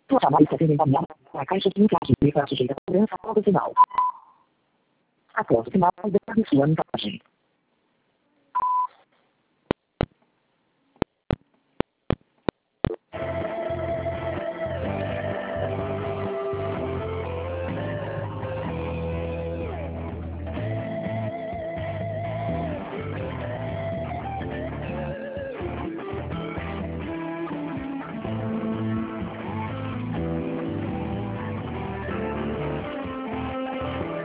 Sua chamada está sendo encaminhada. A caixa de mensagem está sujeita a cobrança profissional. Após o sinal, deve sua mensagem.